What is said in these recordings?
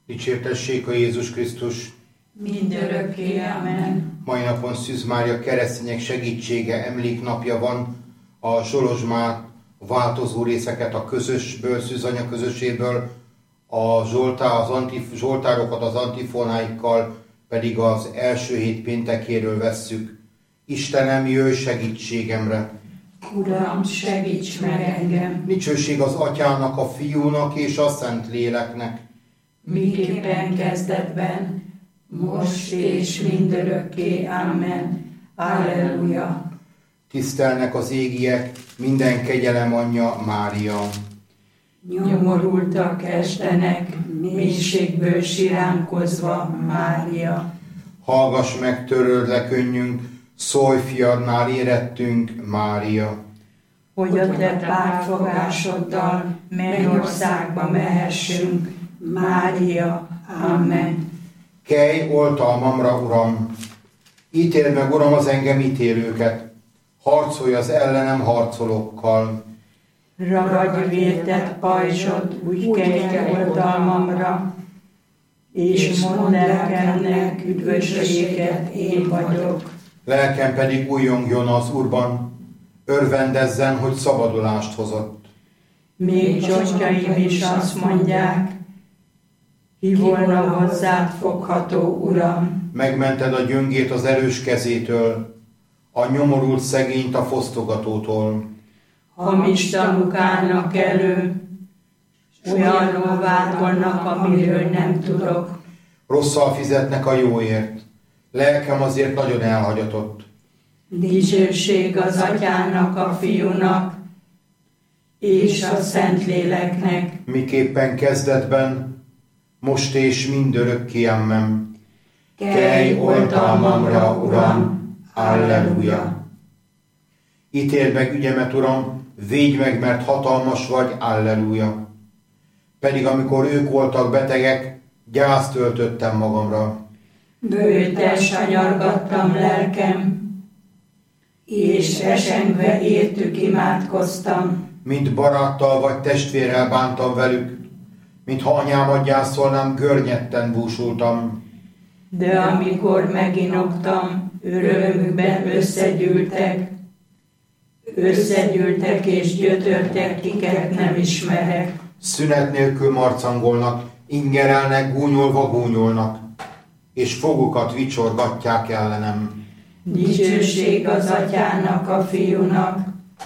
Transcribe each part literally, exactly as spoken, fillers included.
Dicsértessék a Jézus Krisztus! Mindörökké, amen. Mai napon Szűz Mária keresztények segítsége emléknapja van. A Zsolozsmár változó részeket a közösből, Szűz anya közöséből, a Zsoltár, az antif, Zsoltárokat az antifonáikkal pedig az első hét péntekéről vesszük. Istenem, jöjj segítségemre! Uram, segíts meg engem! Dicsőség az Atyának, a Fiúnak és a Szentléleknek. Miképpen kezdetben, most és mindörökké, amen. Alleluja! Tisztelnek az égiek, minden kegyelem anyja, Mária. Nyomorultak estenek, mélységből siránkozva, Mária. Hallgass meg, töröld le könnyünk, szólj fiadnál érettünk, Mária. Hogy a te párfogásoddal mennyországba mehessünk, Mária. Amen. Kelj oltalmamra, Uram! Ítéld meg, Uram, az engem ítélőket, harcolj az ellenem harcolókkal. Ragadj vértett pajzsot, úgy kelj oltalmamra, és mondd lelkemnek üdvösséget, én vagyok. Lelkem pedig újjongjon az Úrban, örvendezzen, hogy szabadulást hozott. Még csontjaim is azt mondják, ki volna hozzád fogható, Uram. Megmented a gyöngét az erős kezétől, a nyomorult szegényt a fosztogatótól. Hamis tanúk állnak elő, olyanról vádolnak, amiről nem tudok. Rosszal fizetnek a jóért, lelkem azért nagyon elhagyatott. Dicsőség az Atyának, a Fiúnak, és a Szentléleknek. Miképpen kezdetben, most és mindörökké, amen. Kelj oltalmamra, Uram! Alleluja! Ítéld meg ügyemet, Uram, védj meg, mert hatalmas vagy, alleluja! Pedig amikor ők voltak betegek, gyászt töltöttem magamra. Bőjtel sanyargattam lelkem, és esengve értük imádkoztam. Mint baráttal vagy testvérrel bántam velük, mintha anyámat gyászolnám, görnyetten búsultam. De amikor meginoktam, örömükben összegyűltek, összegyűltek és gyötörtek, kiket nem ismerek. Szünet nélkül marcangolnak, ingerelnek, gúnyolva gúnyolnak, és fogukat vicsorgatják ellenem. Dicsőség az Atyának, a Fiúnak,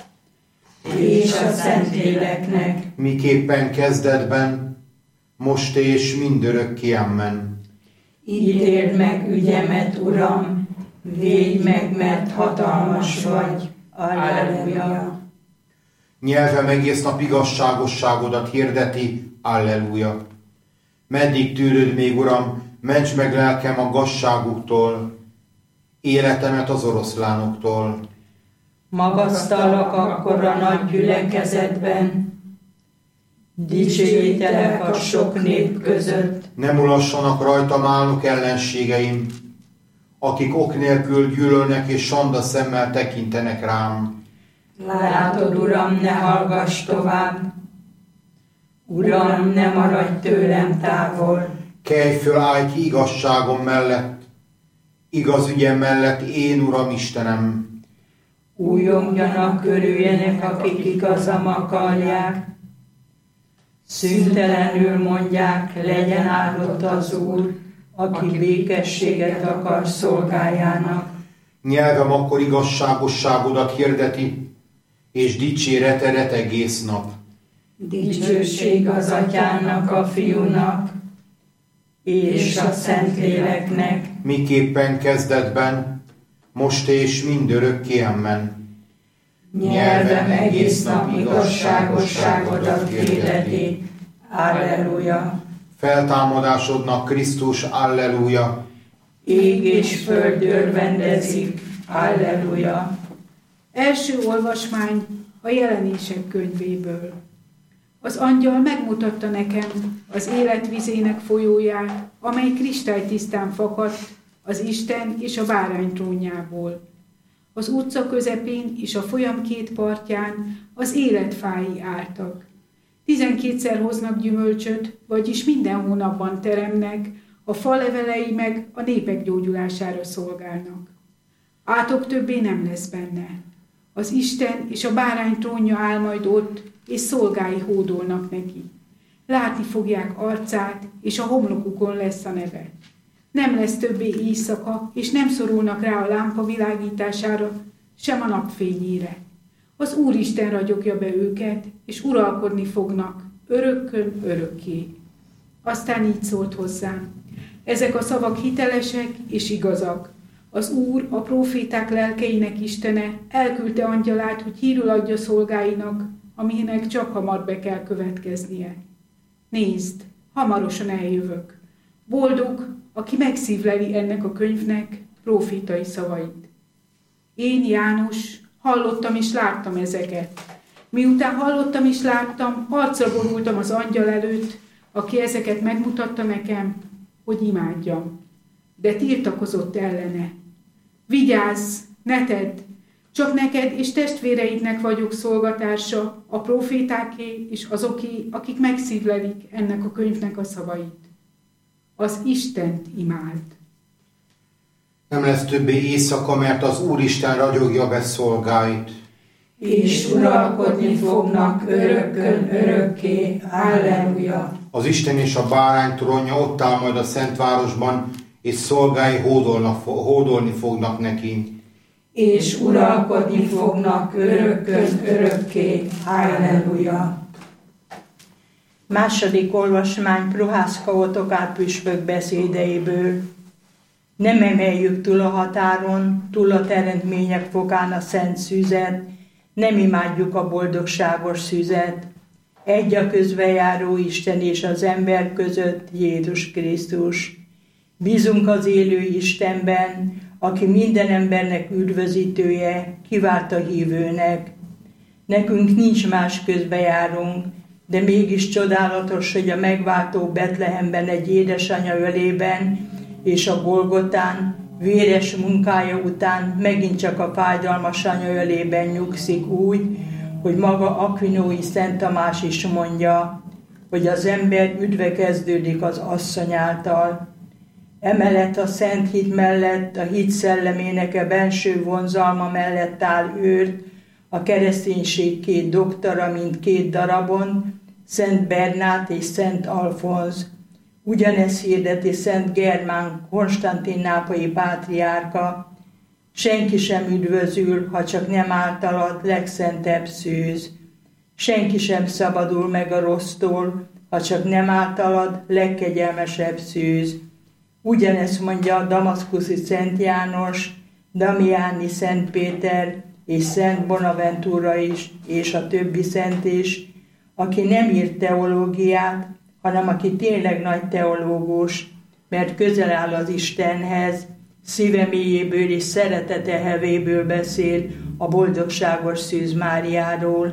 és a Szentléleknek. Miképpen kezdetben, most és mindörökké, amen. Ítéld meg ügyemet, Uram, védj meg, mert hatalmas vagy. Alleluja! Nyelvem egész nap igazságosságodat hirdeti, alleluja! Meddig tűröd még, Uram, ments meg lelkem a gazságuktól, életemet az oroszlánoktól. Magasztalak akkor a nagy gyülekezetben, dicsőítelek a sok nép között. Ne mulassanak rajtam álnok ellenségeim, akik ok nélkül gyűlölnek és sanda szemmel tekintenek rám. Látod, Uram, ne hallgass tovább. Uram, ne maradj tőlem távol. Kelj föl, állj ki igazságom mellett, igaz ügyem mellett, én, Uram Istenem. Újongjanak, örüljenek, akik igazam akarják. Szüntelenül mondják, legyen áldott az Úr, aki békességet akar szolgájának. Nyelvem akkor igazságosságodat hirdeti, és dicséretedet egész nap. Dicsőség az Atyának, a Fiúnak, és a Szentléleknek. Miképpen kezdetben, most és mindörökké, amen. Nyelvem egész nap igazságosságodat hirdeti. Alleluja! Feltámadásodnak Krisztus, alleluja! Ég és föld örvendezik, alleluja! Első olvasmány a Jelenések könyvéből. Az angyal megmutatta nekem az élet vizének folyóját, amely kristálytisztán fakadt az Isten és a bárány trónjából. Az utca közepén és a folyam két partján az életfái álltak. Tizenkétszer hoznak gyümölcsöt, vagyis minden hónapban teremnek, a falevelei meg a népek gyógyulására szolgálnak. Átok többé nem lesz benne. Az Isten és a bárány trónja áll majd ott, és szolgái hódolnak neki. Látni fogják arcát, és a homlokukon lesz a neve. Nem lesz többé éjszaka, és nem szorulnak rá a lámpa világítására, sem a napfényére. Az Úristen ragyogja be őket, és uralkodni fognak, örökkön örökké. Aztán így szólt hozzám: ezek a szavak hitelesek és igazak. Az Úr, a próféták lelkeinek Istene elküldte angyalát, hogy hírül adja szolgáinak, aminek csak hamar be kell következnie. Nézd, hamarosan eljövök. Boldog, aki megszívleli ennek a könyvnek prófétai szavait. Én, János, hallottam és láttam ezeket. Miután hallottam és láttam, harcra borultam az angyal előtt, aki ezeket megmutatta nekem, hogy imádjam. De tiltakozott ellene. Vigyázz, ne tedd! Csak neked és testvéreidnek vagyok szolgatársa, a prófétáké és azoké, akik megszívlelik ennek a könyvnek a szavait. Az Istent imád. Nem lesz többé éjszaka, mert az Úristen ragyogja be szolgáit. És uralkodni fognak örökkön örökké. Halleluja! Az Isten és a bárány trónja ott áll majd a Szentvárosban, és szolgái hódolnak, hódolni fognak neki. És uralkodni fognak örökkön örökké. Halleluja! Második olvasmány Prohászka Otokár püspök beszédeiből. Nem emeljük túl a határon, túl a teremtmények fokán a szent szüzet, nem imádjuk a boldogságos szüzet. Egy a közbejáró Isten és az ember között, Jézus Krisztus. Bízunk az élő Istenben, aki minden embernek üdvözítője, kivált a hívőnek. Nekünk nincs más közbejárónk, de mégis csodálatos, hogy a megváltó Betlehemben egy édesanya ölében és a Golgotán véres munkája után megint csak a fájdalmas anya ölében nyugszik úgy, hogy maga Akvinói Szent Tamás is mondja, hogy az ember üdve kezdődik az asszony által. Emellett a szent hit mellett, a hit szellemének a benső vonzalma mellett áll őrt a kereszténység két doktora, mint két darabon, Szent Bernát és Szent Alfonz. Ugyanez hirdeti Szent Germán konstantinápolyi pátriárka: senki sem üdvözül, ha csak nem általad, legszentebb szűz. Senki sem szabadul meg a rossztól, ha csak nem általad, legkegyelmesebb szűz. Ugyanezt mondja a damaszkuszi Szent János, Damiáni Szent Péter és Szent Bonaventura is, és a többi szent is, aki nem írt teológiát, hanem aki tényleg nagy teológus, mert közel áll az Istenhez, szíve mélyéből és szeretete hevéből beszél a boldogságos Szűz Máriáról.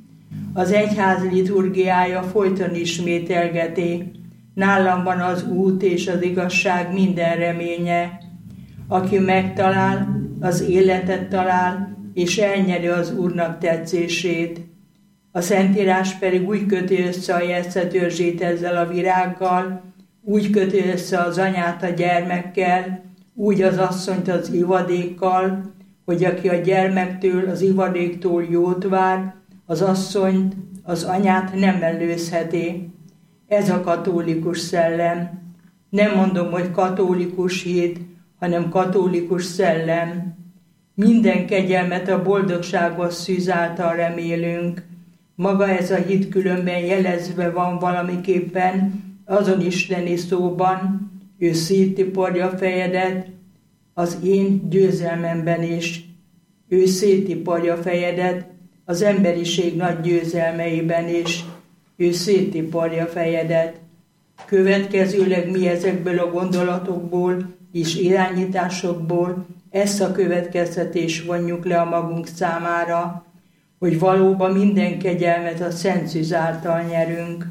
Az egyház liturgiája folyton ismételgeti: nálam van az út és az igazság minden reménye. Aki megtalál, az életet talál, és elnyeri az Úrnak tetszését. A Szentírás pedig úgy köti össze a jesszetörzsét ezzel a virággal, úgy köti össze az anyát a gyermekkel, úgy az asszonyt az ivadékkal, hogy aki a gyermektől, az ivadéktól jót vár, az asszonyt, az anyát nem mellőzheti. Ez a katolikus szellem. Nem mondom, hogy katolikus hit, hanem katolikus szellem. Minden kegyelmet a boldogságos szűz által remélünk. Maga ez a hit különben jelezve van valamiképpen azon isteni szóban: ő széttiporja fejedet, az én győzelmemben is. Ő széttiporja fejedet, az emberiség nagy győzelmeiben is. Ő széttiporja fejedet. Következőleg mi ezekből a gondolatokból és irányításokból ezt a következtetést vonjuk le a magunk számára, hogy valóban minden kegyelmet a Szent Szűz által nyerünk.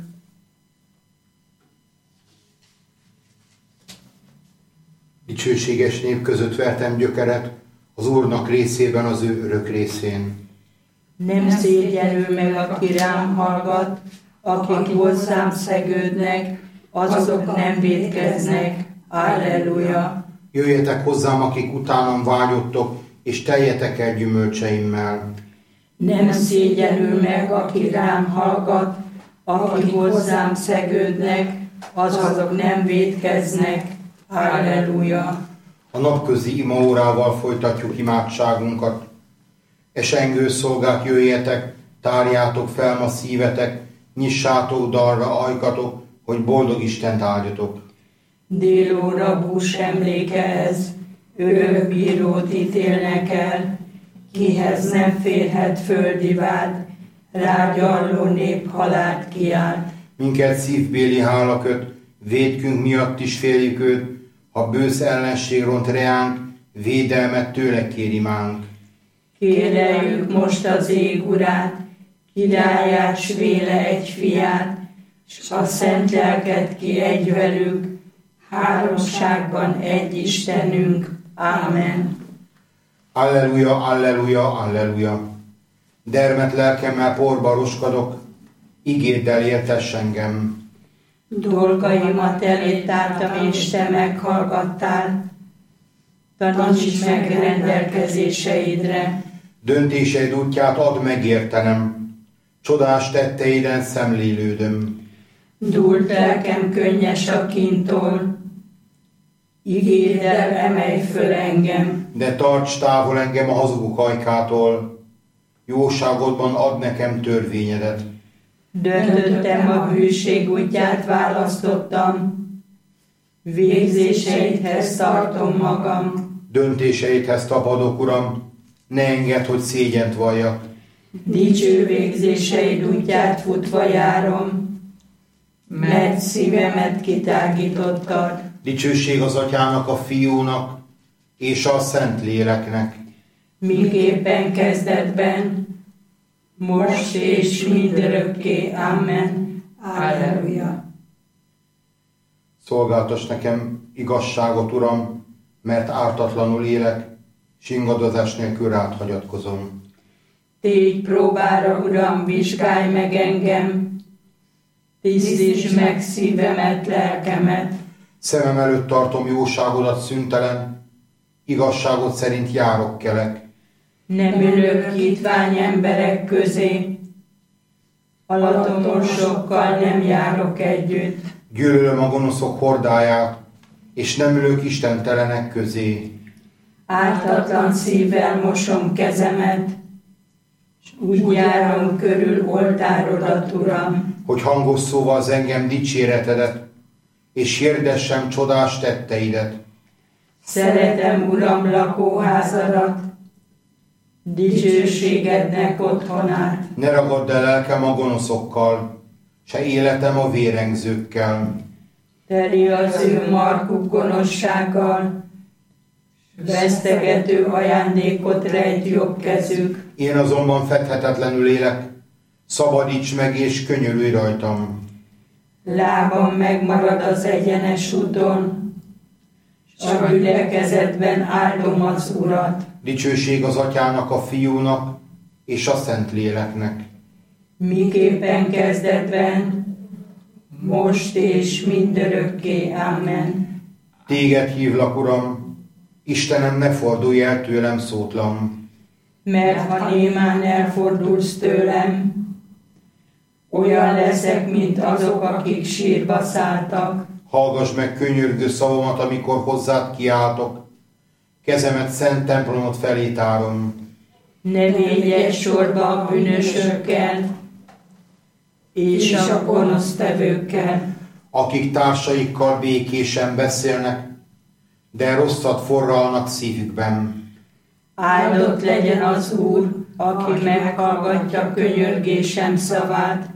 Dicsőséges nép között vertem gyökeret, az Úrnak részében, az ő örök részén. Nem szégyenül meg, aki rám hallgat, akik hozzám szegődnek, azok nem vétkeznek. Alleluja! Jöjjetek hozzám, akik utánam vágyottok, és teljetek el gyümölcseimmel. Nem szégyenül meg, aki rám hallgat, akik hozzám szegődnek, azok nem vétkeznek. Alleluja! A napközi imaórával folytatjuk imádságunkat. Esengő szolgák, jöjjetek, tárjátok fel ma szívetek, nyissátok dalra ajkatok, hogy boldog Istent áldjatok. Délóra bús emléke ez, örökbírót ítélnek el, kihez nem férhet földi vád, rágyarló nép halált kiált. Minket szívbéli hála köt, vétkünk miatt is féljük őt, ha bősz ellenség ront reánk, védelmet tőle kérimánk. Kéreljük most az ég urát, királyát, s véle egy fiát, s a szent lelket ki egy velük, háromságban egy Istenünk. Ámen. Alleluja, alleluja, alleluja. Dermet lelkemmel porba roskadok, ígéddel éltess engem. Dolgaimat elé tártam, és te meghallgattál. Taníts meg rendelkezéseidre. Döntéseid útját add megértenem, csodás tetteiden szemlélődöm. Dúlt lelkem könnyes a kintól, ígéddel emelj föl engem. De tarts távol engem a hazugok ajkától, jóságodban add nekem törvényedet. Döntöttem, a hűség útját választottam, végzéseidhez tartom magam. Döntéseidhez tapadok, Uram, ne engedd, hogy szégyent valljak. Dicső végzéseid útját futva járom, mert szívemet kitágítottad. Dicsőség az Atyának, a Fiúnak és a Szentléleknek. Miképpen kezdetben, most és mindörökké. Amen. Alleluja. Szolgáltass nekem igazságot, Uram, mert ártatlanul élek, s ingadozás nélkül rád hagyatkozom. Tégy próbára, Uram, vizsgálj meg engem, tisztítsd meg szívemet, lelkemet. Szemem előtt tartom jóságodat szüntelen, igazságot szerint járok kelek. Nem ülök hitvány emberek közé, alatomorsokkal nem járok együtt. Gyűlölöm a gonoszok hordáját, és nem ülök istentelenek közé. Ártatlan szívvel mosom kezemet, s úgy járom körül oltárodat, Uram. Hogy hangos szóval zengem dicséretedet, és hirdessem csodás tetteidet. Szeretem, Uram, lakóházadat, dicsőségednek otthonát. Ne ragadd el lelkem a gonoszokkal, se életem a vérengzőkkel. Teli az ő markuk gonoszsággal, vesztegető ajándékot rejt jobb kezük. Én azonban fedhetetlenül élek, szabadíts meg és könyörülj rajtam. Lábam megmarad az egyenes úton, s a gyülekezetben áldom az Urat. Dicsőség az Atyának, a Fiúnak és a Szentléleknek. Miképpen kezdetben, most és mindörökké. Amen. Téged hívlak, Uram, Istenem, ne fordulj el tőlem szótlan. Mert ha némán elfordulsz tőlem, olyan leszek, mint azok, akik sírba szálltak. Hallgass meg könyörgő szavamat, amikor hozzád kiáltok. Kezemet szent templomot felé tárom. Ne védj egy sorba a bűnösökkel és a gonosztevőkkel, akik társaikkal békésen beszélnek, de rosszat forralnak szívükben. Áldott legyen az Úr, aki meghallgatja könyörgésem szavát.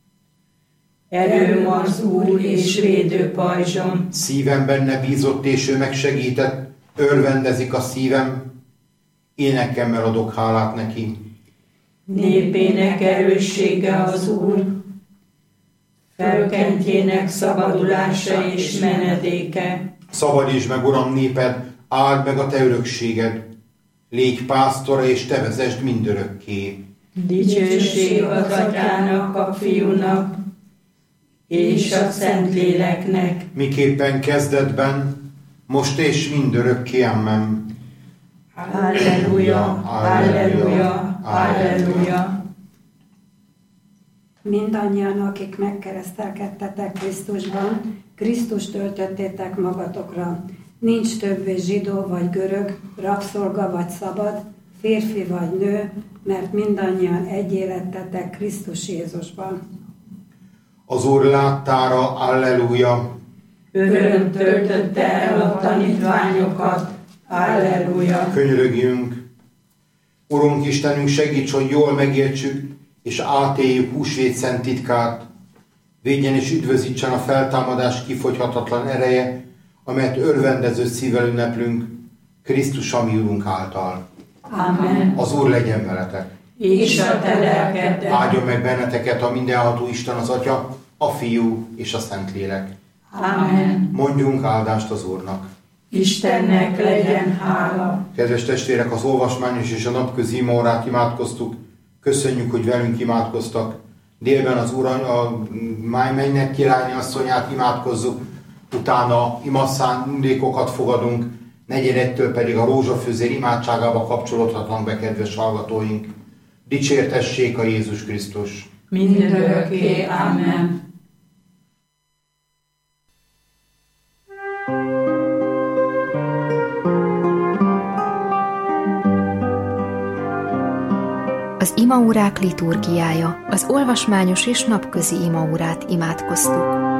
Erőm az Úr és védőpajzsom. Szívem benne bízott, és ő megsegített, örvendezik a szívem, énekemmel adok hálát neki. Népének erőssége az Úr, felkentjének szabadulása és menedéke. Szabadítsd meg, Uram, néped, áld meg a te örökséged, légy pásztora, és te vezesd mindörökké. Dicsőség az Atyának, a Fiúnak és a Szentléleknek, miképpen kezdetben, most és mindörökké. Amen. Halleluja, halleluja, halleluja. Mindannyian, akik megkeresztelkedtetek Krisztusban, Krisztust öltöttétek magatokra. Nincs többé zsidó vagy görög, rabszolga vagy szabad, férfi vagy nő, mert mindannyian egyé lettetek Krisztus Jézusban. Az Úr láttára, halleluja. Öröm töltötte el a tanítványokat, halleluja. Könyörögjünk. Urunk Istenünk, segíts, hogy jól megértsük és átéljük húsvét szent titkát. Védjen és üdvözítsen a feltámadás kifogyhatatlan ereje, amelyet örvendező szívvel ünneplünk, Krisztus, ami Urunk által. Amen. Az Úr legyen veletek. És a te lelkeddel. Áldjon meg benneteket a mindenható Isten, az Atya, a Fiú és a Szentlélek. Amen. Mondjunk áldást az Úrnak. Istennek legyen hála. Kedves testvérek, az olvasmányos és a napközi imaórát imádkoztuk. Köszönjük, hogy velünk imádkoztak. Délben az Úr, a mennynek királyi asszonyát imádkozzuk, utána imaszándékokat fogadunk, negyedettől pedig a rózsafőzér imádságába kapcsolódhatnak be, kedves hallgatóink. Dicsértessék a Jézus Krisztus! Mindörökké. Amen. Az imaórák liturgiája, az olvasmányos és napközi imaórát imádkoztuk.